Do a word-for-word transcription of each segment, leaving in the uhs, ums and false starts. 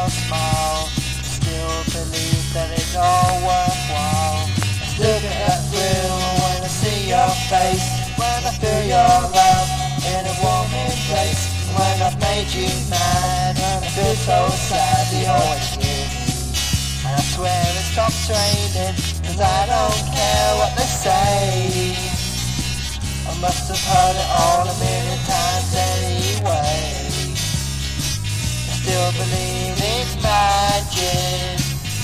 your smile. Still believe that it's all worthwhile. I still get that thrill when I see your face, when I feel your love in a warm embrace, when I've made you mad, when I feel so sad. You always give me, and I swear it stops raining, cause I don't care what they say. I must have heard it all a million times anyway. I still believe in magic.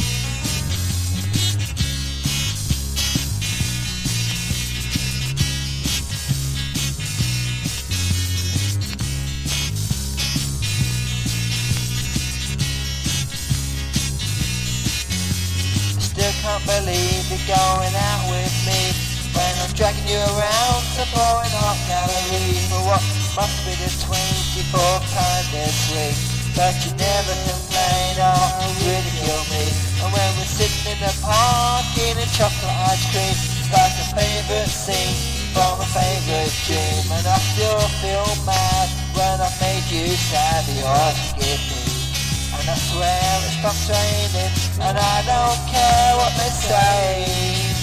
Still can't believe you're going out with me, when I'm dragging you around to pouring hot gallery for what must be the twenty-fourth time this week. But you never complain or ridicule me. And when we're sitting in the park eating chocolate ice cream, it's like a favourite scene from a favourite dream. And I still feel mad when I've made you sad. You always forgive me, and I swear it stops raining, and I don't care what they say.